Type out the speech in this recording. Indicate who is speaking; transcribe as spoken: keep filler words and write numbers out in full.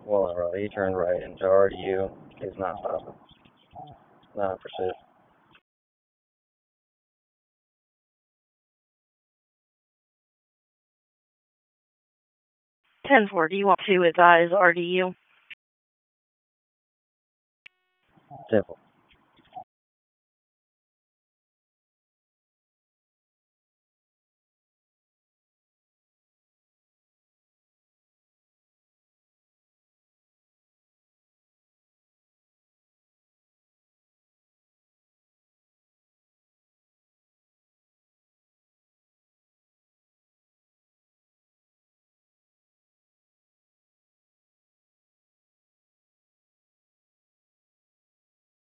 Speaker 1: Well, uh, he turned right into R D U. He's not stopping. Not pursuit.
Speaker 2: ten four, do you want to advise R D U?
Speaker 1: Simple.